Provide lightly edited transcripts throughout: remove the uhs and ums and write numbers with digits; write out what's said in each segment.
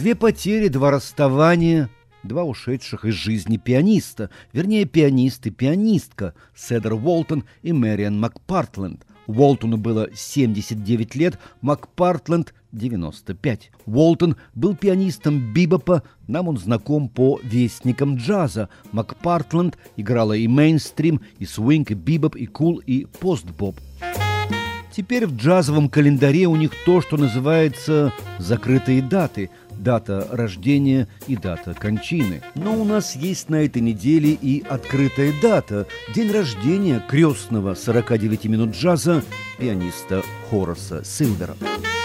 Две потери, два расставания, два ушедших из жизни пианиста, вернее, пианист и пианистка Седер Уолтон и Мэриан МакПартленд. Уолтону было 79 лет, МакПартленд – 95. Уолтон был пианистом бибопа, нам он знаком по вестникам джаза. МакПартленд играла и мейнстрим, и свинг, и бибоп, и кул, и постбоп. Теперь в джазовом календаре у них то, что называется закрытые даты. Дата рождения и дата кончины. Но у нас есть на этой неделе и открытая дата. День рождения крестного 49 минут джаза пианиста Хораса Силвера.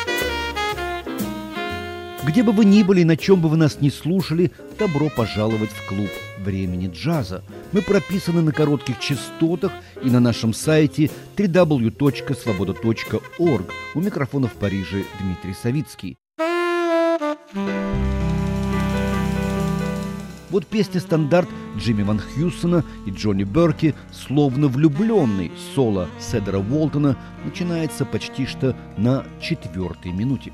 Где бы вы ни были, на чем бы вы нас ни слушали, добро пожаловать в клуб времени джаза. Мы прописаны на коротких частотах и на нашем сайте www.svoboda.org. У микрофона в Париже Дмитрий Савицкий. Вот песня-стандарт Джимми Ван Хьюсона и Джонни Берки «Словно влюбленный». Соло Седера Уолтона начинается почти что на 4-й минуте.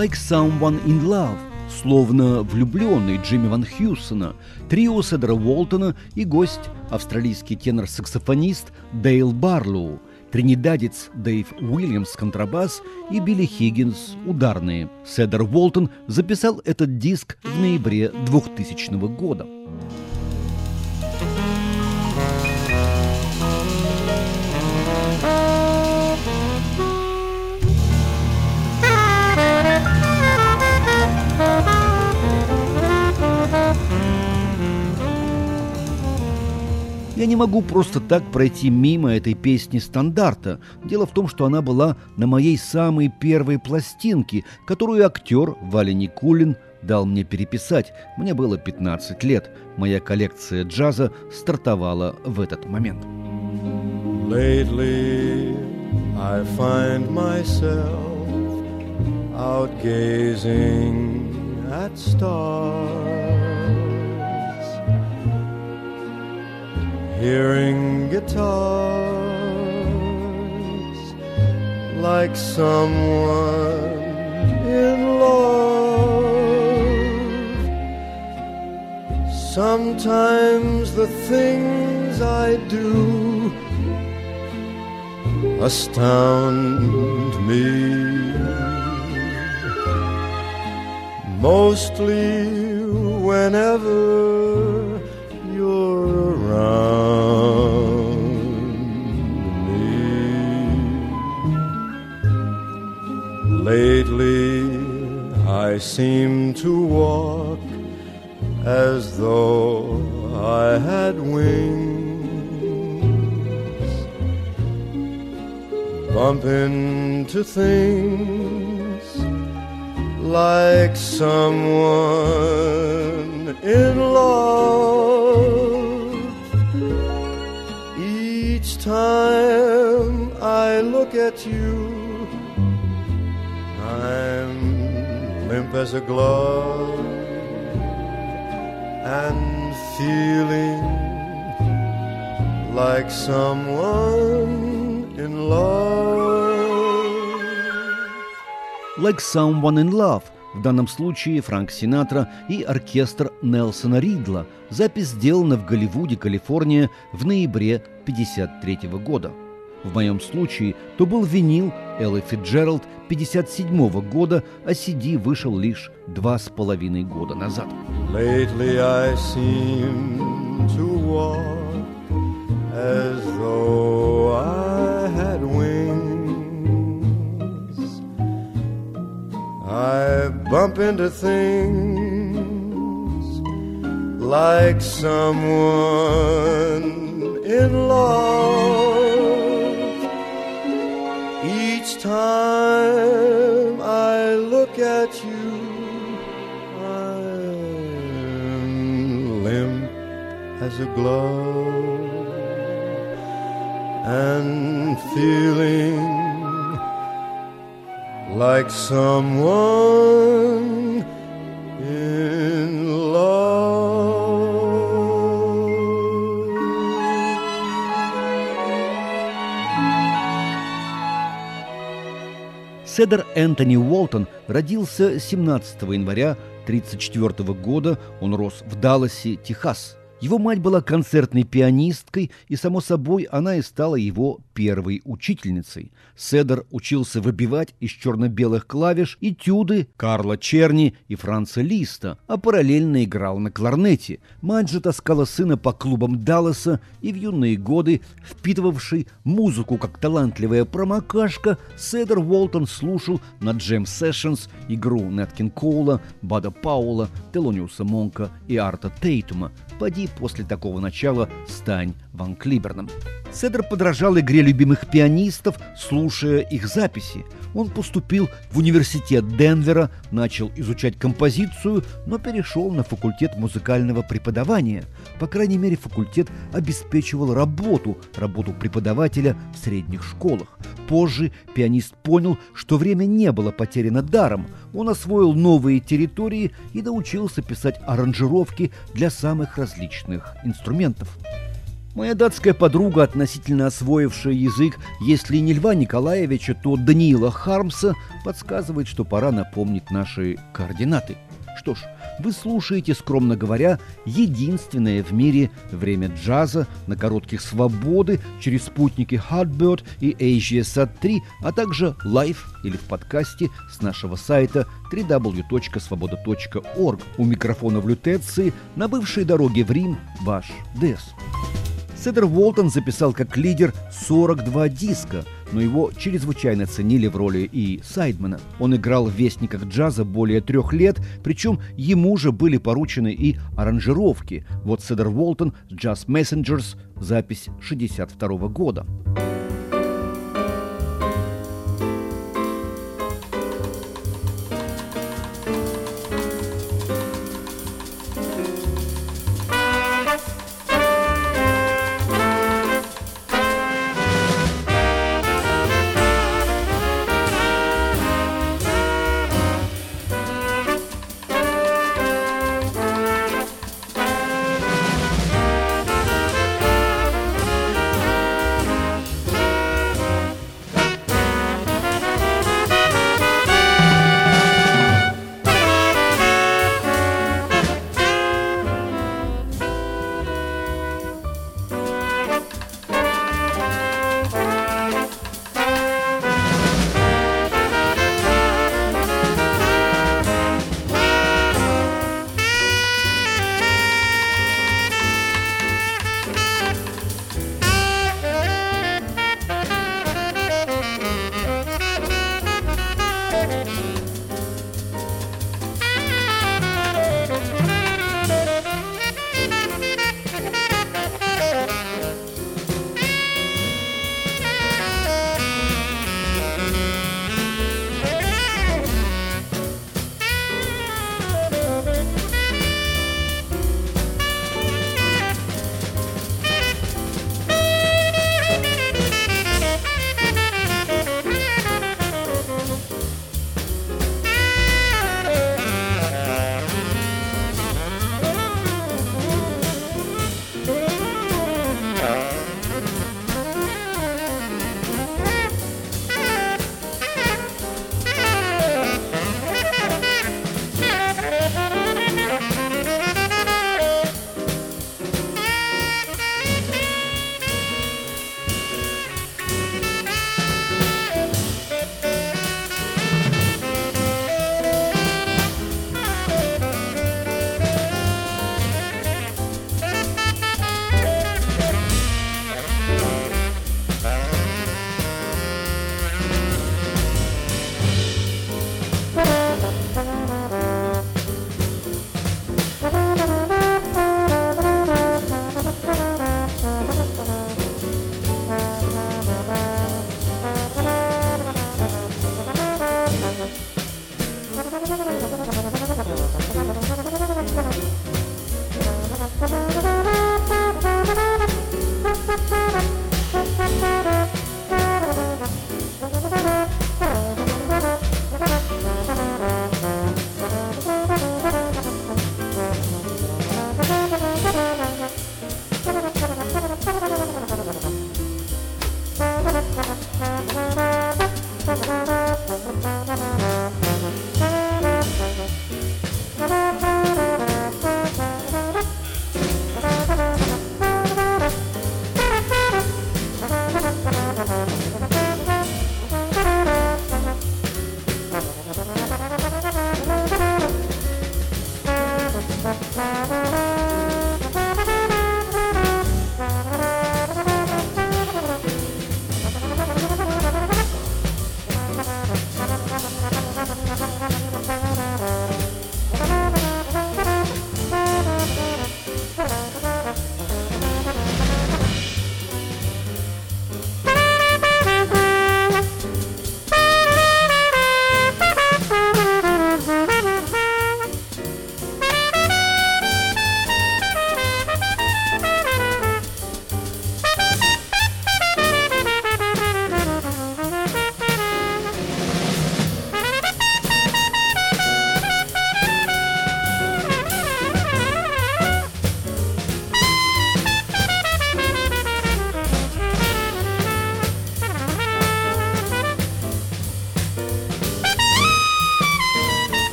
Like Someone in Love, словно влюбленный Джимми Ван Хьюсона, трио Седера Уолтона и гость, австралийский тенор-саксофонист Дейл Барлоу, тринидадец Дэйв Уильямс контрабас и Билли Хиггинс ударные. Седер Уолтон записал этот диск в ноябре 2000 года. Я не могу просто так пройти мимо этой песни стандарта. Дело в том, что она была на моей самой первой пластинке, которую актер Валя Никулин дал мне переписать. Мне было 15 лет. Моя коллекция джаза стартовала в этот момент. Lately I find myself out gazing at stars, hearing guitars, like someone in love. Sometimes the things I do astound me, mostly whenever you're around me. Lately I seem to walk as though I had wings, bump into things like someone in love. Each time I look at you, I'm limp as a glove and feeling like someone in love. Like Someone in Love. В данном случае Фрэнк Синатра и оркестр Нельсона Ридла. Запись сделана в Голливуде, Калифорния в ноябре 1953 года. В моем случае то был винил Эллы Фицджеральд 1957 года, а CD вышел лишь 2,5 года назад. Lately I seem to walk as though I had wings. I bump into things like someone in love. Each time I look at you, I'm limp as a glove and feeling like someone in love. Седер Энтони Уолтон родился 17 января 1934 года. Он рос в Далласе, Техас. Его мать была концертной пианисткой, и, само собой, она и стала его первой учительницей. Седер учился выбивать из черно-белых клавиш этюды Карла Черни и Франца Листа, а параллельно играл на кларнете. Мать же таскала сына по клубам Далласа, и в юные годы, впитывавший музыку как талантливая промокашка, Седер Уолтон слушал на Джем Sessions игру Нэт Кинг Коула, Бада Пауэлла, Телониуса Монка и Арта Тейтума. Поди после такого начала стань Ван Клиберном. Седер подражал игре любимых пианистов, слушая их записи. Он поступил в университет Денвера, начал изучать композицию, но перешел на факультет музыкального преподавания. По крайней мере, факультет обеспечивал работу преподавателя в средних школах. Позже пианист понял, что время не было потеряно даром. Он освоил новые территории и научился писать аранжировки для самых различных инструментов. Моя датская подруга, относительно освоившая язык, если не Льва Николаевича, то Даниила Хармса, подсказывает, что пора напомнить наши координаты. Что ж, вы слушаете, скромно говоря, единственное в мире время джаза на коротких свободы через спутники Hotbird и AsiaSat-3, а также лайв или в подкасте с нашего сайта www.svoboda.org. У микрофона в Лютеции на бывшей дороге в Рим ваш Дес. Седер Уолтон записал как лидер 42 диска, но его чрезвычайно ценили в роли и сайдмена. Он играл в вестниках джаза более 3 лет, причем ему же были поручены и аранжировки. Вот Седер Уолтон «Jazz Messengers», запись 1962 года.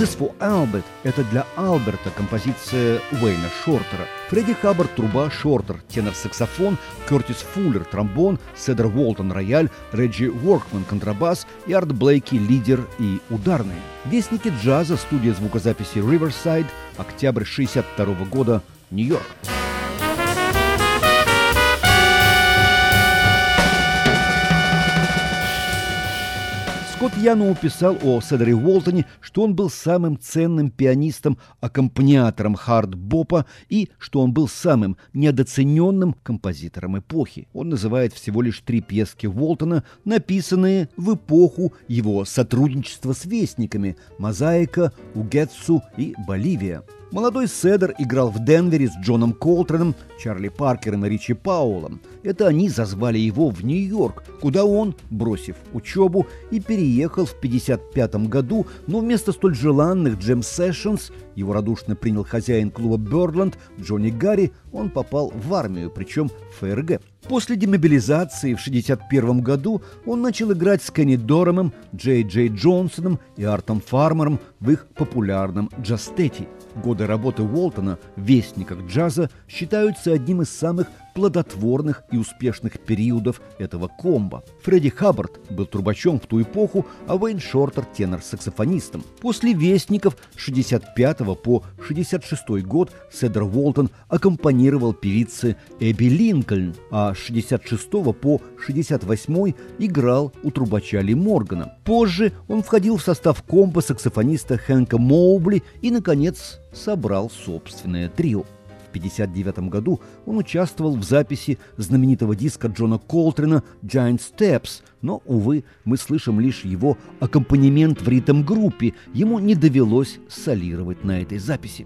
«This is for Albert» — это для Альберта композиция Уэйна Шортера. Фредди Хаббард — труба, Шортер — тенор-саксофон, Кертис Фуллер — тромбон, Седер Уолтон — рояль, Реджи Уоркман — контрабас и Арт Блейки — лидер и ударные. Вестники джаза, студия звукозаписи Riverside, октябрь 1962 года, Нью-Йорк. Скотт Яноу писал о Седере Уолтоне, что он был самым ценным пианистом-аккомпаниатором хард-бопа и что он был самым недооцененным композитором эпохи. Он называет всего лишь 3 пьески Уолтона, написанные в эпоху его сотрудничества с Вестниками «Мозаика», «Угетсу» и «Боливия». Молодой Седер играл в Денвере с Джоном Колтреном, Чарли Паркером и Ричи Пауэллом. Это они зазвали его в Нью-Йорк, куда он, бросив учебу, и переехал в 1955 году, но вместо столь желанных джем-сессионс его радушно принял хозяин клуба «Бёрдленд» Джонни Гарри, он попал в армию, причем в ФРГ. После демобилизации в 1961 году он начал играть с Кенни Доремом, Джей Джонсоном и Артом Фармером в их популярном джаз-тете. Годы работы Уолтона в «Вестниках джаза» считаются одним из самых плодотворных и успешных периодов этого комбо. Фредди Хаббард был трубачом в ту эпоху, а Уэйн Шортер – тенор-саксофонистом. После «Вестников» с 1965 по 1966 год Седер Уолтон аккомпанировал певице Эбби Линкольн, а с 1966 по 1968 играл у трубача Ли Моргана. Позже он входил в состав комбо саксофониста Хэнка Моубли и, наконец, собрал собственное трио. В 1959 году он участвовал в записи знаменитого диска Джона Колтрена «Giant Steps», но, увы, мы слышим лишь его аккомпанемент в ритм-группе, ему не довелось солировать на этой записи.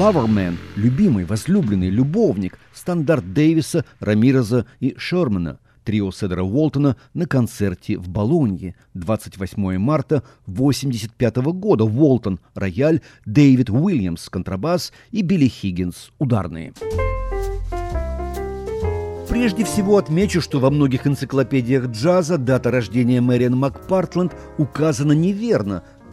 Loverman, любимый, возлюбленный, любовник, стандарт Дэвиса, Рамиреза и Шермана. Трио Седора Уолтона на концерте в Болонье. 28 марта 1985 года. Уолтон – рояль, Дэвид Уильямс – контрабас и Билли Хиггинс – ударные. Прежде всего отмечу, что во многих энциклопедиях джаза дата рождения Мэриан МакПартленд указана неверно –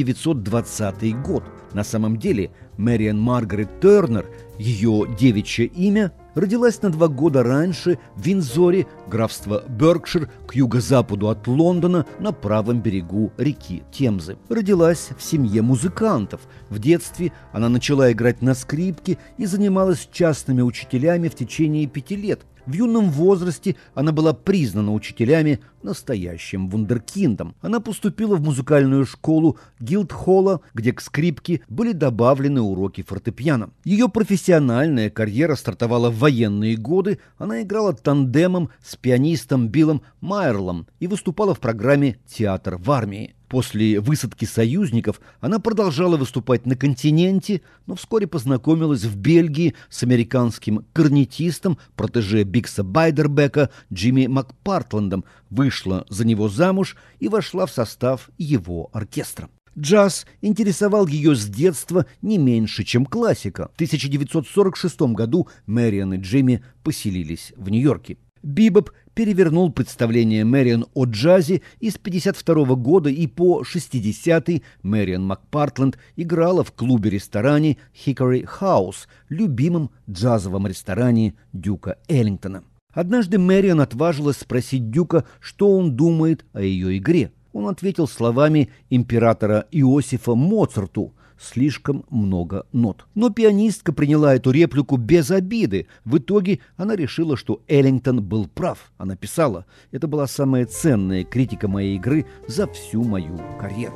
1920 год. На самом деле Мэриан Маргарет Тернер, ее девичье имя, родилась на 2 года раньше в Виндзоре, графство Беркшир, к юго-западу от Лондона, на правом берегу реки Темзы. Родилась в семье музыкантов. В детстве она начала играть на скрипке и занималась частными учителями в течение 5 лет. В юном возрасте она была признана учителями настоящим вундеркиндом. Она поступила в музыкальную школу Гилдхолла, где к скрипке были добавлены уроки фортепиано. Ее профессиональная карьера стартовала в военные годы. Она играла тандемом с пианистом Биллом Майерлом и выступала в программе «Театр в армии». После высадки союзников она продолжала выступать на континенте, но вскоре познакомилась в Бельгии с американским корнетистом, протеже Бикса Байдербека Джимми МакПартлендом, вышла за него замуж и вошла в состав его оркестра. Джаз интересовал ее с детства не меньше, чем классика. В 1946 году Мэриан и Джимми поселились в Нью-Йорке. Бибоп перевернул представление Мэриан о джазе, и с 1952 года и по 60-й Мэриан МакПартленд играла в клубе-ресторане Hickory House, любимом джазовом ресторане Дюка Эллингтона. Однажды Мэриан отважилась спросить Дюка, что он думает о ее игре. Он ответил словами императора Иосифа Моцарту: «Слишком много нот». Но пианистка приняла эту реплику без обиды. В итоге она решила, что Эллингтон был прав. Она писала: «Это была самая ценная критика моей игры за всю мою карьеру».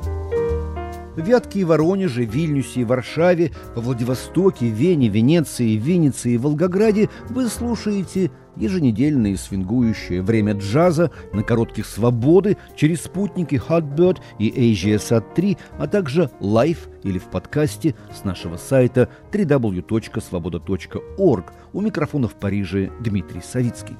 В Вятке и Воронеже, Вильнюсе и Варшаве, во Владивостоке, Вене, Венеции, Виннице и Волгограде вы слушаете еженедельное свингующее время джаза на коротких свободы через спутники Hotbird и AsiaSat-3, а также лайв или в подкасте с нашего сайта www.svoboda.org. У микрофона в Париже Дмитрий Савицкий.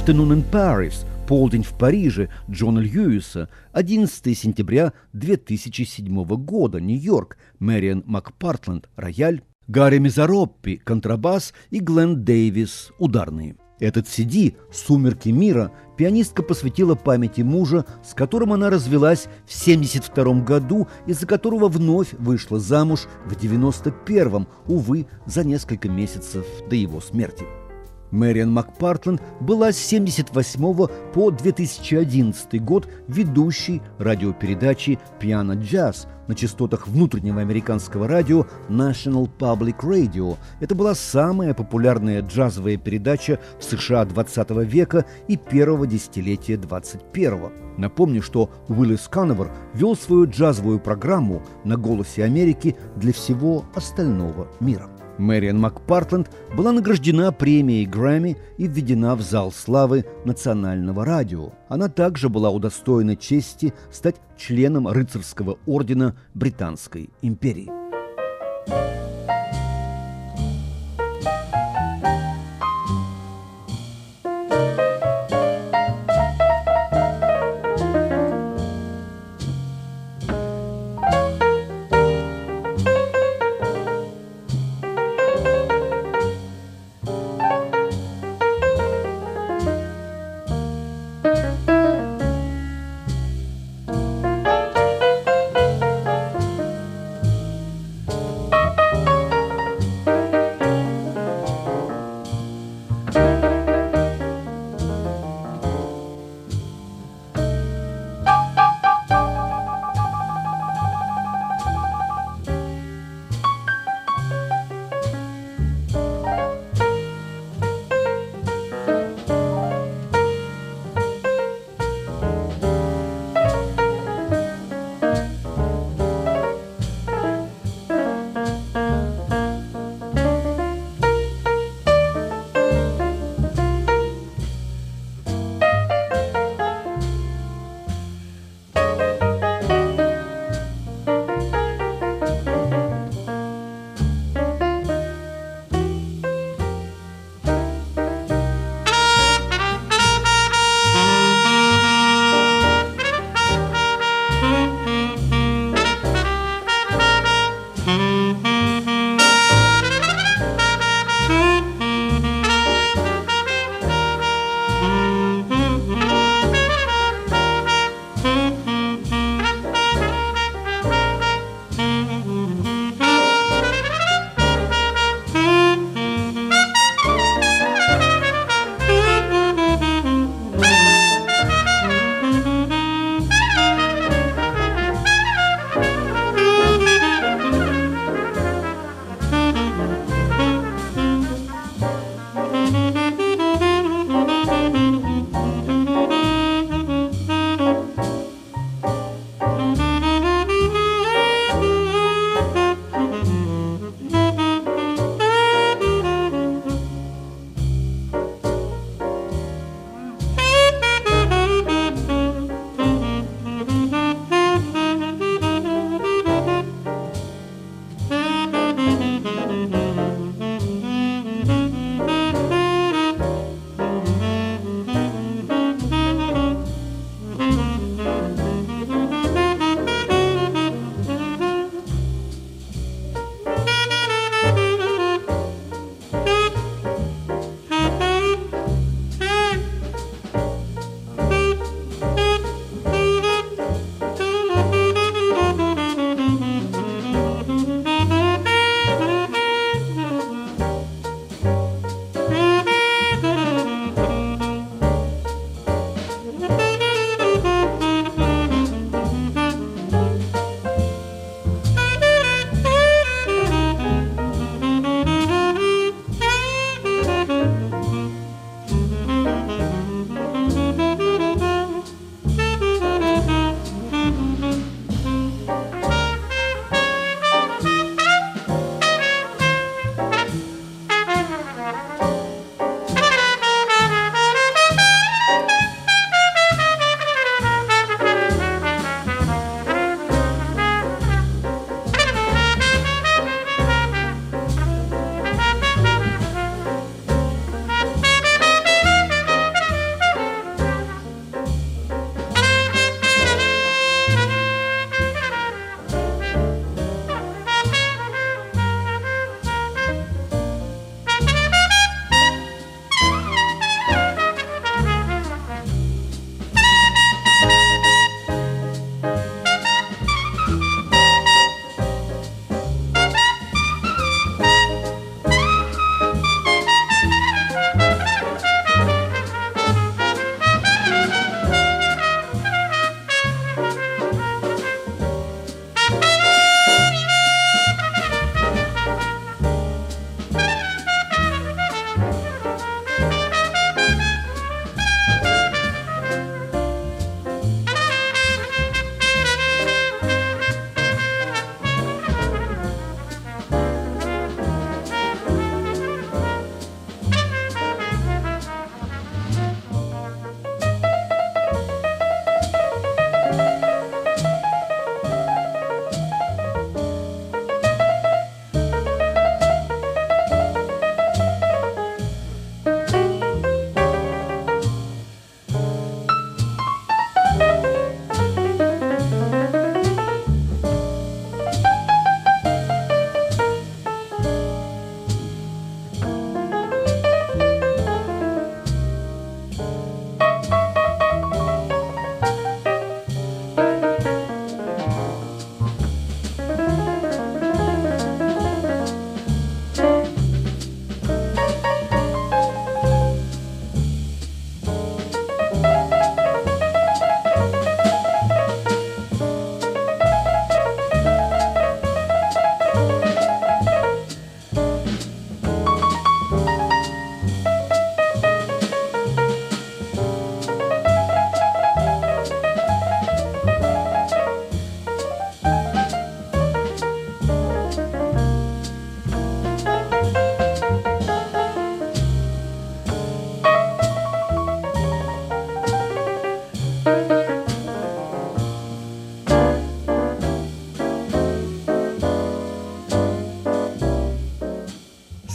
Afternoon in Paris, полдень в Париже Джона Льюиса, 11 сентября 2007 года, Нью-Йорк, Мэриан МакПартленд, рояль, Гарри Мизароппи, контрабас и Глен Дэвис, ударные. Этот CD «Сумерки мира» пианистка посвятила памяти мужа, с которым она развелась в 1972 году и за которого вновь вышла замуж в 1991, увы, за несколько месяцев до его смерти. Мэриан МакПартленд была с 1978 по 2011 год ведущей радиопередачи «Пиано-джаз» на частотах внутреннего американского радио National Public Radio. Это была самая популярная джазовая передача в США 20 века и первого десятилетия 21-го. Напомню, что Уиллис Каневер вел свою джазовую программу на «Голосе Америки» для всего остального мира. Мэриан МакПартленд была награждена премией Грэмми и введена в зал славы Национального радио. Она также была удостоена чести стать членом рыцарского ордена Британской империи.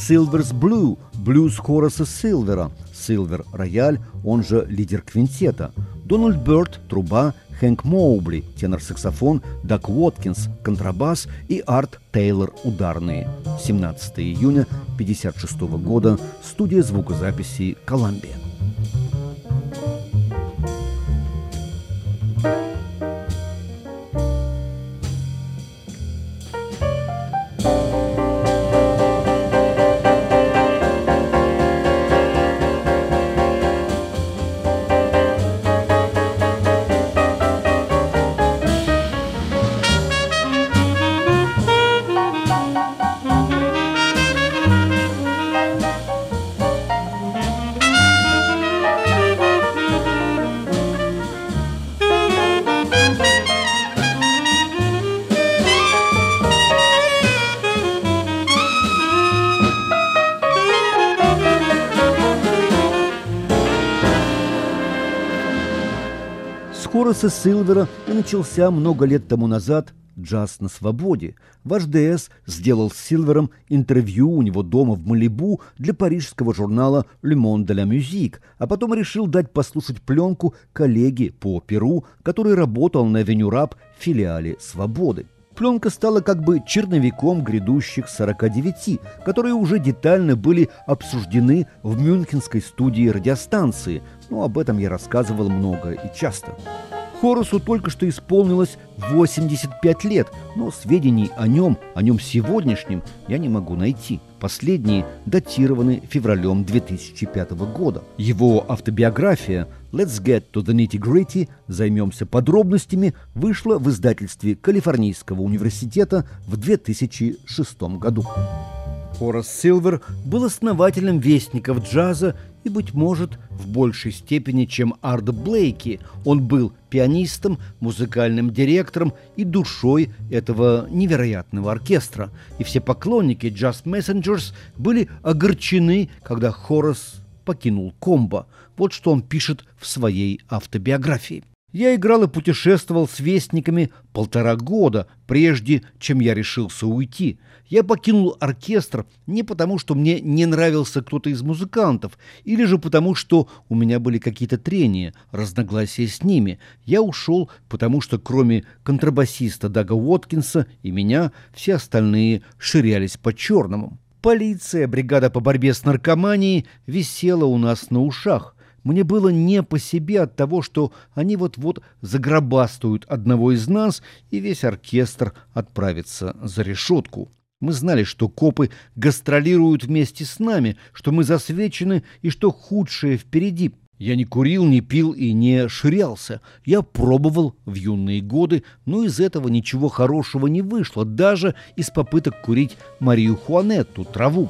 Silver's Blue, блюз Хораса Силвера, Силвер – рояль, он же лидер квинтета, Дональд Бёрд – труба, Хэнк Моубли – тенор-саксофон, Дак Уоткинс – контрабас и Арт Тейлор – ударные. 17 июня 1956 года, студия звукозаписи «Коламбия». С Хораса Силвера и начался много лет тому назад джаз на свободе. Ваш ДС сделал с Силвером интервью у него дома в Малибу для парижского журнала «Le Monde de la Musique», а потом решил дать послушать пленку коллеге по Перу, который работал на Авеню Раб в филиале «Свободы». Пленка стала как бы черновиком грядущих 49, которые уже детально были обсуждены в мюнхенской студии радиостанции, но об этом я рассказывал много и часто. Хорасу только что исполнилось 85 лет, но сведений о нем сегодняшнем я не могу найти. Последние датированы февралем 2005 года. Его автобиография «Let's get to the nitty-gritty. Займемся подробностями» вышла в издательстве Калифорнийского университета в 2006 году. Хорас Силвер был основателем вестников джаза и, быть может, в большей степени, чем Арт Блейки, он был пианистом, музыкальным директором и душой этого невероятного оркестра. И все поклонники Jazz Messengers были огорчены, когда Хорас покинул комбо. Вот что он пишет в своей автобиографии. «Я играл и путешествовал с вестниками 1,5 года, прежде чем я решился уйти. Я покинул оркестр не потому, что мне не нравился кто-то из музыкантов, или же потому, что у меня были какие-то трения, разногласия с ними. Я ушел, потому что кроме контрабасиста Дага Уоткинса и меня, все остальные ширялись по-черному. Полиция, бригада по борьбе с наркоманией висела у нас на ушах. Мне было не по себе от того, что они вот-вот загробастают одного из нас, и весь оркестр отправится за решетку. Мы знали, что копы гастролируют вместе с нами, что мы засвечены и что худшее впереди. Я не курил, не пил и не ширялся. Я пробовал в юные годы, но из этого ничего хорошего не вышло, даже из попыток курить марихуанетту, траву.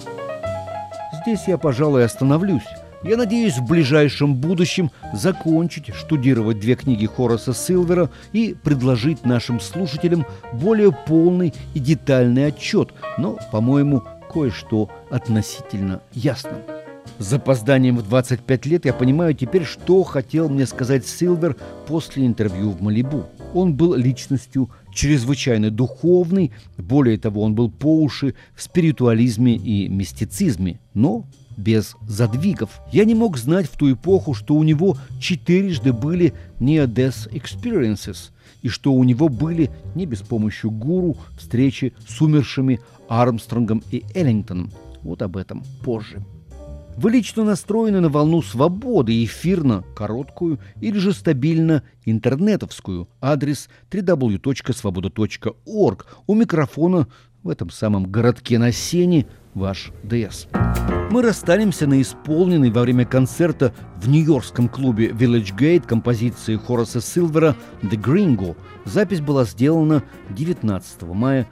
Здесь я, пожалуй, остановлюсь. Я надеюсь в ближайшем будущем закончить штудировать 2 книги Хораса Силвера и предложить нашим слушателям более полный и детальный отчет, но, по-моему, кое-что относительно ясно. С запозданием в 25 лет я понимаю теперь, что хотел мне сказать Силвер после интервью в Малибу. Он был личностью чрезвычайно духовной, более того, он был по уши в спиритуализме и мистицизме, но без задвигов. Я не мог знать в ту эпоху, что у него 4 были near-death experiences, и что у него были, не без помощи гуру, встречи с умершими Армстронгом и Эллингтоном. Вот об этом позже. Вы лично настроены на волну свободы, эфирно, короткую или же стабильно интернетовскую. Адрес www.svoboda.org. У микрофона в этом самом городке на Сене ваш ДС. Мы расстанемся на исполненной во время концерта в нью-йоркском клубе Village Gate композиции Хораса Силвера «The Gringo». Запись была сделана 19 мая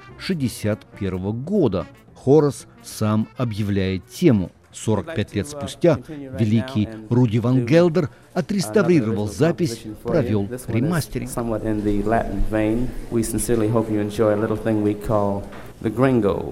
1961 года. Хорас сам объявляет тему. 45 лет спустя великий Руди Ван Гелдер отреставрировал запись, провел ремастеринг. The Gringo.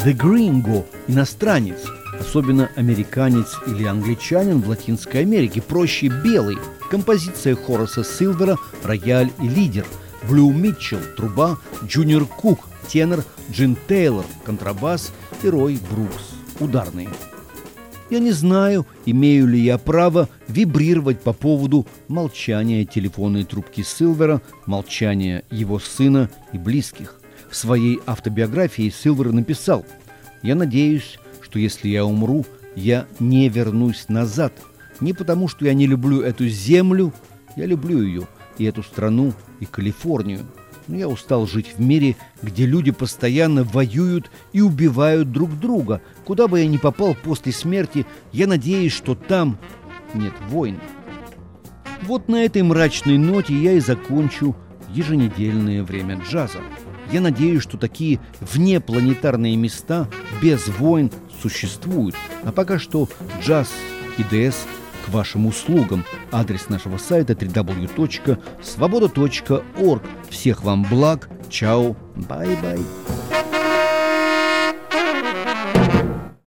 The Gringo – иностранец, особенно американец или англичанин в Латинской Америке, проще белый. Композиция Хораса Силвера «Рояль и лидер», Блю Митчелл – труба, Джуниор Кук – тенор, Джин Тейлор – контрабас и Рой Брукс – ударные. Я не знаю, имею ли я право вибрировать по поводу молчания телефонной трубки Силвера, молчания его сына и близких. В своей автобиографии Силвер написал: «Я надеюсь, что если я умру, я не вернусь назад. Не потому, что я не люблю эту землю, я люблю ее, и эту страну, и Калифорнию. Но я устал жить в мире, где люди постоянно воюют и убивают друг друга. Куда бы я ни попал после смерти, я надеюсь, что там нет войн». Вот на этой мрачной ноте я и закончу еженедельное время джаза. Я надеюсь, что такие внепланетарные места без войн существуют. А пока что джаз и ДС к вашим услугам. Адрес нашего сайта www.svoboda.org. Всех вам благ. Чао. Бай-бай.